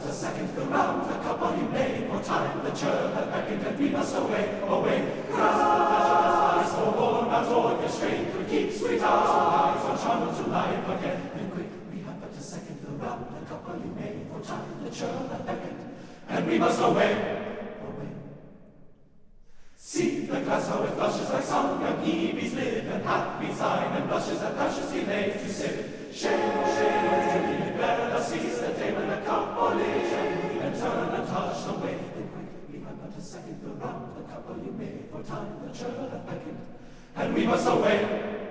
but a second fill round the cup while you may, for time the churl hath beckoned, and we must away, away. Grasp the pleasures eyes, for worn out o'er the strain, could keep sweet hours and eyes on charmed to life again. Then quick, we have but a second fill round the cup while you may, for time the churl hath beckoned, and we must away, away. See the glass how it flushes like some young Hebe's lid, and hath been sign and blushes and blushes he lays to sip. Shame, shame, and better cease the day when a cup or lid, and turn and touch away. Then quick, we have but a second fill round the cup while you may, for time the churl hath beckoned, and we must away.